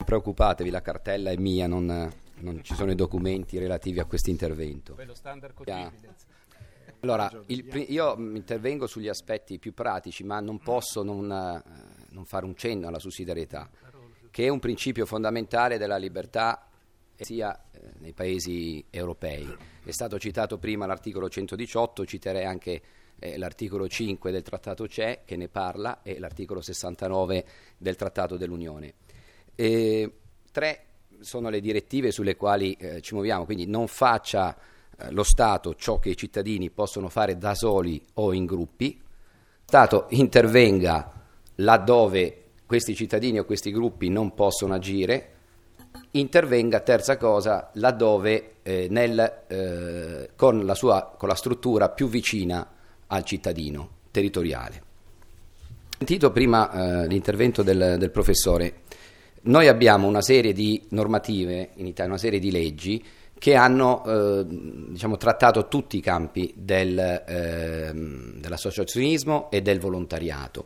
preoccupatevi, la cartella è mia, non ci sono i documenti relativi a questo intervento. Quello standard cogibile. Allora, io intervengo sugli aspetti più pratici, ma non posso non fare un cenno alla sussidiarietà, che è un principio fondamentale della libertà sia nei paesi europei. È stato citato prima l'articolo 118, citerei anche l'articolo 5 del Trattato CE che ne parla e l'articolo 69 del Trattato dell'Unione. Tre sono le direttive sulle quali ci muoviamo, quindi non faccia lo Stato ciò che i cittadini possono fare da soli o in gruppi, lo Stato intervenga laddove questi cittadini o questi gruppi non possono agire, intervenga, terza cosa, laddove con la struttura più vicina al cittadino territoriale. Ho sentito prima l'intervento del professore. Noi abbiamo una serie di normative in Italia, una serie di leggi che hanno trattato tutti i campi dell'associazionismo e del volontariato.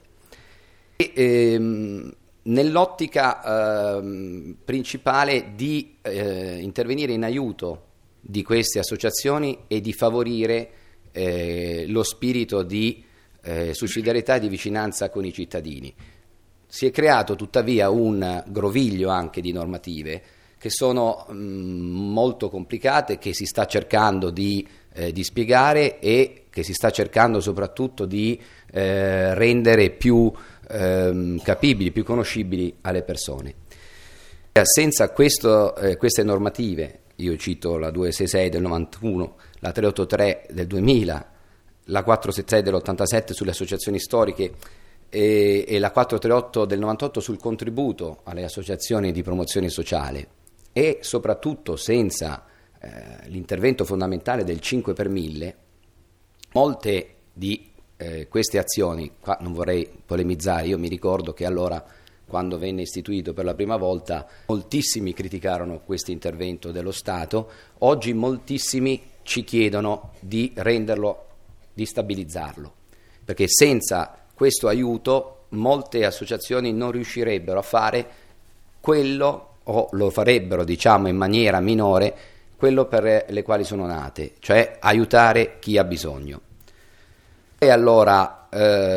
Nell'ottica principale di intervenire in aiuto di queste associazioni e di favorire lo spirito di sussidiarietà e di vicinanza con i cittadini. Si è creato tuttavia un groviglio anche di normative che sono molto complicate, che si sta cercando di spiegare e che si sta cercando soprattutto di rendere più capibili, più conoscibili alle persone. Senza queste normative, io cito la 266 del 91, la 383 del 2000, la 476 dell'87 sulle associazioni storiche e la 438 del 98 sul contributo alle associazioni di promozione sociale, e soprattutto senza l'intervento fondamentale del 5 per 1000, molte di queste azioni, qua non vorrei polemizzare, io mi ricordo che allora, quando venne istituito per la prima volta, moltissimi criticarono questo intervento dello Stato, oggi moltissimi ci chiedono di renderlo, di stabilizzarlo, perché senza questo aiuto molte associazioni non riuscirebbero a fare quello, o lo farebbero in maniera minore, quello per le quali sono nate, cioè aiutare chi ha bisogno. E allora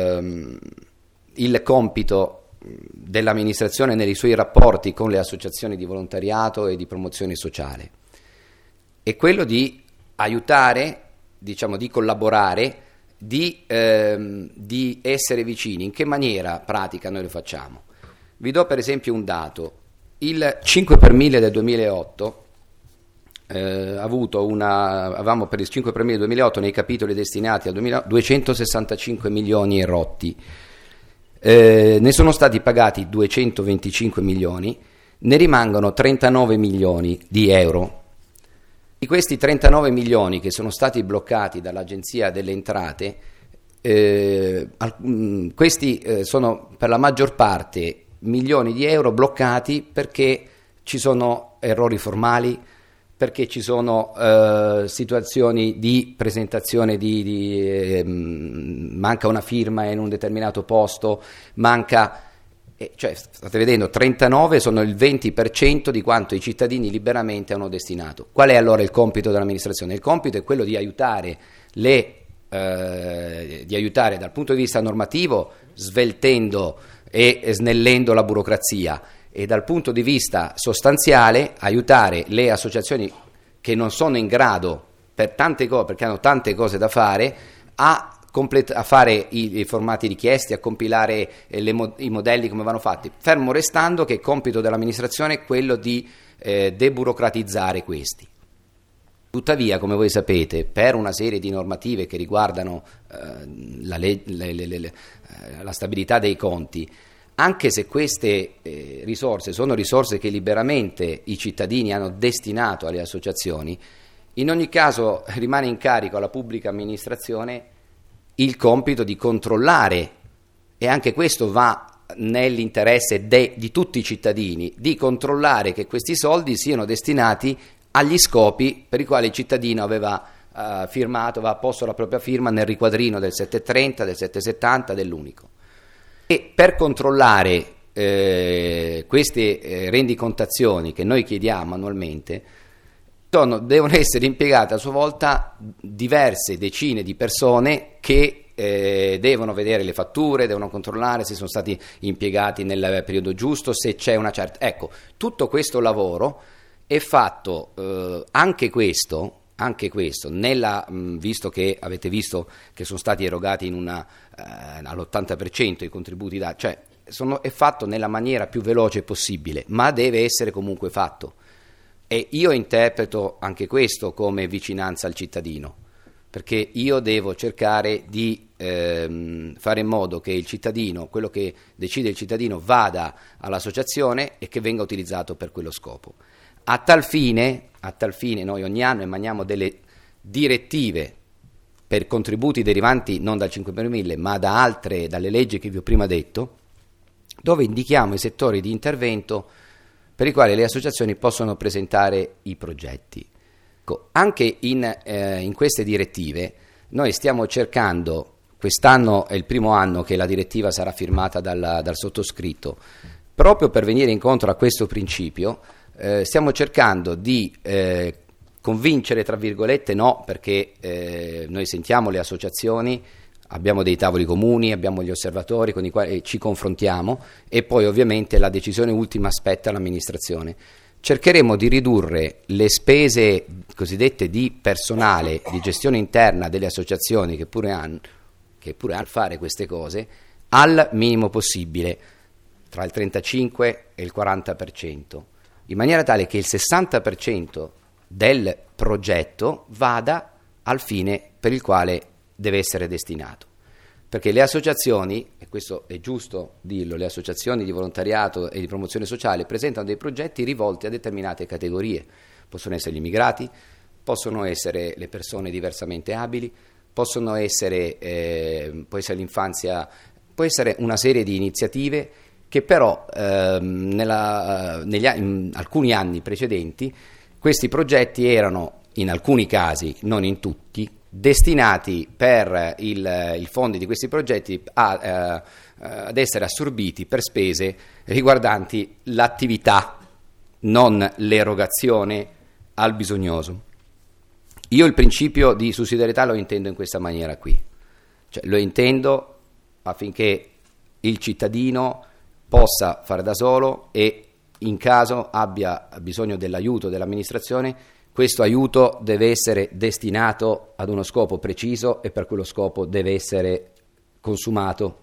il compito dell'amministrazione nei suoi rapporti con le associazioni di volontariato e di promozione sociale è quello di aiutare, di collaborare, di essere vicini. In che maniera pratica noi lo facciamo? Vi do per esempio un dato. Il 5 per 1000 del 2008 avevamo per il 5 per 1000 del 2008 nei capitoli destinati al 265 milioni e rotti, ne sono stati pagati 225 milioni, ne rimangono 39 milioni di euro. Di questi 39 milioni che sono stati bloccati dall'Agenzia delle Entrate, questi sono per la maggior parte milioni di euro bloccati perché ci sono errori formali, perché ci sono situazioni di presentazione manca una firma in un determinato posto, state vedendo, 39 sono il 20% di quanto i cittadini liberamente hanno destinato. Qual è allora il compito dell'amministrazione? Il compito è quello di aiutare dal punto di vista normativo, sveltendo e snellendo la burocrazia, e dal punto di vista sostanziale aiutare le associazioni che non sono in grado per tante cose, perché hanno tante cose da fare, a fare i formati richiesti, a compilare i modelli come vanno fatti, fermo restando che il compito dell'amministrazione è quello di deburocratizzare questi. Tuttavia, come voi sapete, per una serie di normative che riguardano la stabilità dei conti, anche se queste risorse sono risorse che liberamente i cittadini hanno destinato alle associazioni, in ogni caso rimane in carico alla pubblica amministrazione il compito di controllare, e anche questo va nell'interesse di tutti i cittadini, di controllare che questi soldi siano destinati agli scopi per i quali il cittadino aveva posto la propria firma nel riquadrino del 730, del 770, dell'unico. E per controllare queste rendicontazioni che noi chiediamo annualmente devono essere impiegate a sua volta diverse decine di persone che devono vedere le fatture, devono controllare se sono stati impiegati nel periodo giusto, se c'è una certa... Ecco, tutto questo lavoro è fatto, anche questo visto che avete visto che sono stati erogati all'80% i contributi cioè è fatto nella maniera più veloce possibile, ma deve essere comunque fatto. E io interpreto anche questo come vicinanza al cittadino, perché io devo cercare di fare in modo che il cittadino, quello che decide il cittadino, vada all'associazione e che venga utilizzato per quello scopo. A tal fine noi ogni anno emaniamo delle direttive per contributi derivanti non dal 5 per 1000 ma dalle leggi che vi ho prima detto, dove indichiamo i settori di intervento per i quali le associazioni possono presentare i progetti. Anche in queste direttive noi stiamo cercando, quest'anno è il primo anno che la direttiva sarà firmata dal sottoscritto, proprio per venire incontro a questo principio, stiamo cercando di convincere, tra virgolette, no, perché noi sentiamo le associazioni, abbiamo dei tavoli comuni, abbiamo gli osservatori con i quali ci confrontiamo e poi ovviamente la decisione ultima spetta all'amministrazione. Cercheremo di ridurre le spese cosiddette di personale, di gestione interna delle associazioni che pure hanno a fare queste cose, al minimo possibile, tra il 35 e il 40%, in maniera tale che il 60% del progetto vada al fine per il quale deve essere destinato. Perché le associazioni, e questo è giusto dirlo, le associazioni di volontariato e di promozione sociale presentano dei progetti rivolti a determinate categorie. Possono essere gli immigrati, possono essere le persone diversamente abili, può essere l'infanzia, può essere una serie di iniziative che però in alcuni anni precedenti questi progetti erano, in alcuni casi, non in tutti, destinati per i fondi di questi progetti ad essere assorbiti per spese riguardanti l'attività, non l'erogazione al bisognoso. Io il principio di sussidiarietà lo intendo in questa maniera qui, cioè lo intendo affinché il cittadino possa fare da solo e in caso abbia bisogno dell'aiuto dell'amministrazione, questo aiuto deve essere destinato ad uno scopo preciso e per quello scopo deve essere consumato.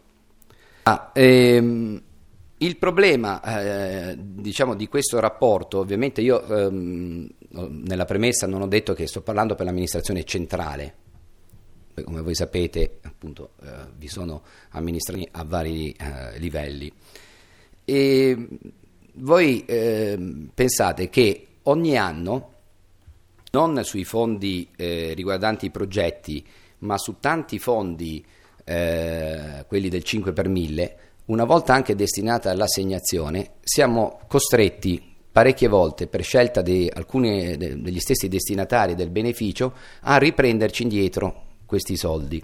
Il problema di questo rapporto, ovviamente io nella premessa non ho detto che sto parlando per l'amministrazione centrale. Come voi sapete, appunto, vi sono amministrazioni a vari livelli. E voi pensate che ogni anno, non sui fondi riguardanti i progetti, ma su tanti fondi, quelli del 5 per 1000, una volta anche destinata all'assegnazione, siamo costretti parecchie volte, per scelta di alcuni degli stessi destinatari del beneficio, a riprenderci indietro questi soldi.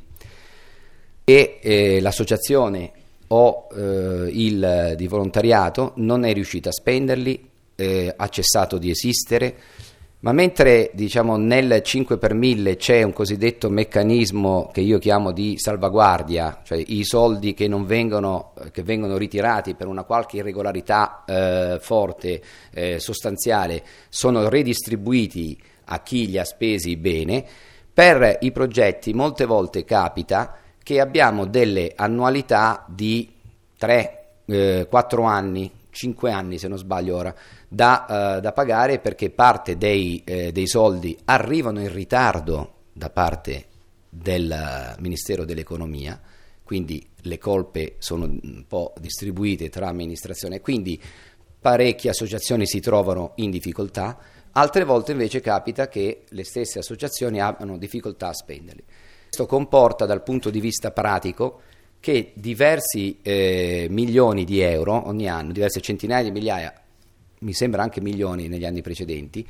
E l'associazione o il di volontariato non è riuscita a spenderli, ha cessato di esistere. Ma mentre nel 5 per 1000 c'è un cosiddetto meccanismo che io chiamo di salvaguardia, cioè i soldi che vengono ritirati per una qualche irregolarità forte, sostanziale, sono redistribuiti a chi li ha spesi bene, per i progetti molte volte capita che abbiamo delle annualità di 3, 4 anni, 5 anni se non sbaglio ora, da pagare, perché parte dei soldi arrivano in ritardo da parte del Ministero dell'Economia, quindi le colpe sono un po' distribuite tra amministrazione, quindi parecchie associazioni si trovano in difficoltà, altre volte invece capita che le stesse associazioni abbiano difficoltà a spenderli. Questo comporta dal punto di vista pratico che diversi milioni di euro ogni anno, diverse centinaia di migliaia, mi sembra anche milioni negli anni precedenti,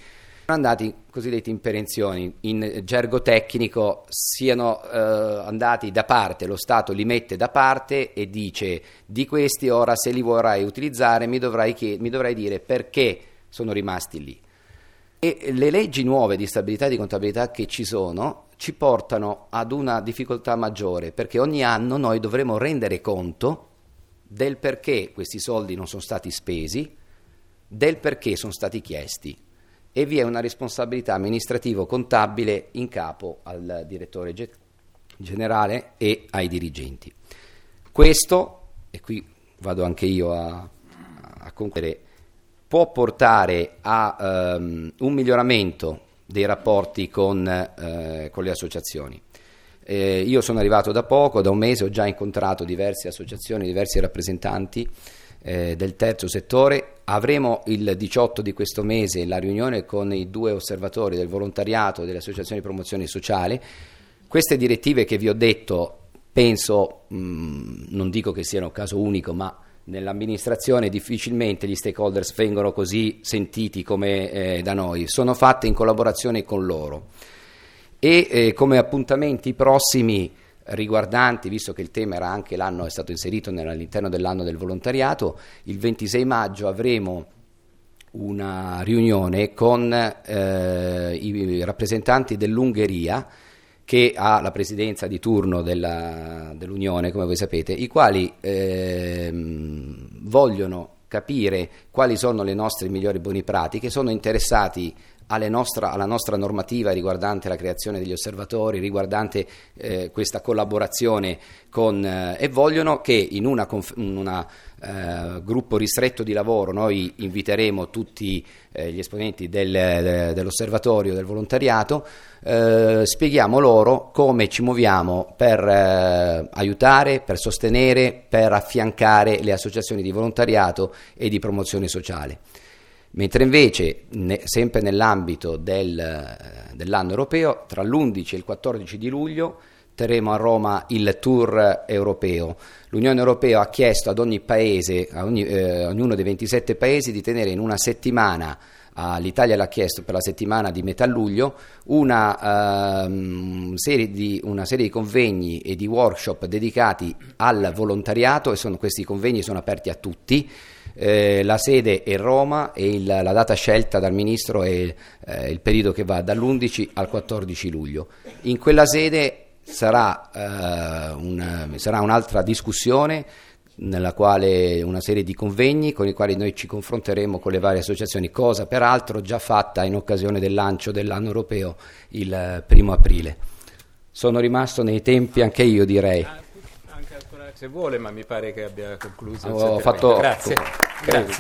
andati cosiddetti in perenzione, in gergo tecnico siano andati da parte, lo Stato li mette da parte e dice: di questi ora, se li vorrai utilizzare, mi dovrai dire perché sono rimasti lì. E le leggi nuove di stabilità e di contabilità che ci sono ci portano ad una difficoltà maggiore, perché ogni anno noi dovremo rendere conto del perché questi soldi non sono stati spesi, del perché sono stati chiesti, e vi è una responsabilità amministrativo-contabile in capo al direttore generale e ai dirigenti. Questo, e qui vado anche io a concludere, può portare a un miglioramento dei rapporti con le associazioni. Io sono arrivato da poco, da un mese, ho già incontrato diverse associazioni, diversi rappresentanti del terzo settore. Avremo il 18 di questo mese la riunione con i 2 osservatori del volontariato e delle associazioni di promozione sociale. Queste direttive che vi ho detto, penso, non dico che siano caso unico, ma nell'amministrazione difficilmente gli stakeholders vengono così sentiti come da noi, sono fatte in collaborazione con loro. E come appuntamenti prossimi riguardanti, visto che il tema era anche l'anno, è stato inserito all'interno dell'anno del volontariato, il 26 maggio avremo una riunione con i rappresentanti dell'Ungheria, che ha la presidenza di turno dell'Unione, come voi sapete, i quali vogliono capire quali sono le nostre migliori buone pratiche, sono interessati alla nostra normativa riguardante la creazione degli osservatori, riguardante questa collaborazione e vogliono che in una gruppo ristretto di lavoro noi inviteremo tutti gli esponenti dell'osservatorio, del volontariato, spieghiamo loro come ci muoviamo per aiutare, per sostenere, per affiancare le associazioni di volontariato e di promozione sociale. Mentre invece, sempre nell'ambito dell'anno europeo, tra l'11 e il 14 di luglio terremo a Roma il tour europeo. L'Unione Europea ha chiesto ad ogni paese, ognuno dei 27 paesi, di tenere in una settimana, l'Italia l'ha chiesto per la settimana di metà luglio, una serie di convegni e di workshop dedicati al volontariato, e questi convegni sono aperti a tutti. La sede è Roma e la data scelta dal Ministro è il periodo che va dall'11 al 14 luglio. In quella sede sarà un'altra discussione, nella quale una serie di convegni con i quali noi ci confronteremo con le varie associazioni, cosa peraltro già fatta in occasione del lancio dell'anno europeo il 1° aprile. Sono rimasto nei tempi anche io, direi. Anche ancora se vuole, ma mi pare che abbia concluso. Ho fatto. Grazie. Grazie.